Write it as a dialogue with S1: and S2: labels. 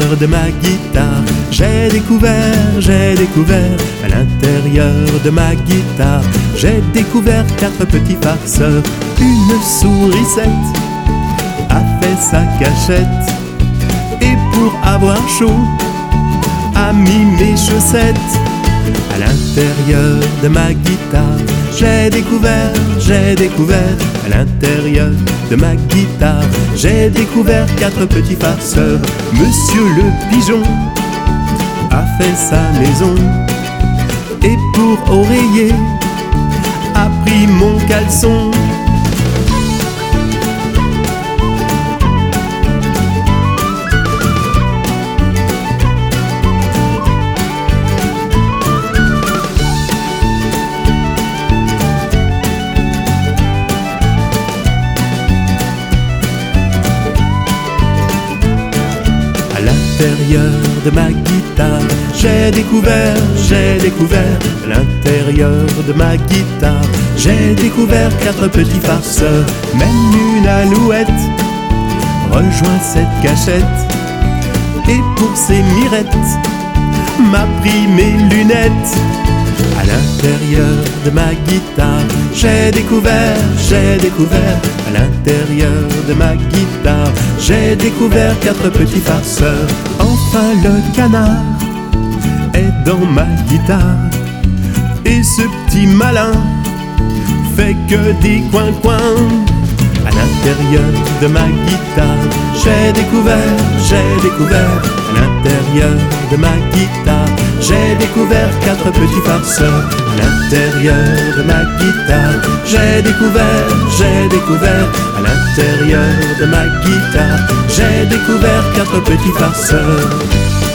S1: de ma guitare, j'ai découvert à l'intérieur de ma guitare, j'ai découvert 4 petits farceurs. Une sourisette a fait sa cachette, et pour avoir chaud a mis mes chaussettes. À l'intérieur de ma guitare, j'ai découvert à l'intérieur de ma guitare, j'ai découvert 4 petits farceurs. Monsieur le pigeon a fait sa maison, et pour oreiller a pris mon caleçon. À l'intérieur de ma guitare, j'ai découvert à l'intérieur de ma guitare, j'ai découvert 4 petits farceurs. Même une alouette rejoint cette cachette, et pour ses mirettes m'a pris mes lunettes. À l'intérieur de ma guitare, j'ai découvert à l'intérieur de ma guitare, j'ai découvert 4 petits farceurs. Enfin le canard est dans ma guitare, et ce petit malin fait que des coins-coins. À l'intérieur de ma guitare, j'ai découvert à l'intérieur de ma guitare, j'ai découvert 4 petits farceurs. À l'intérieur de ma guitare, j'ai découvert à l'intérieur de ma guitare, j'ai découvert 4 petits farceurs.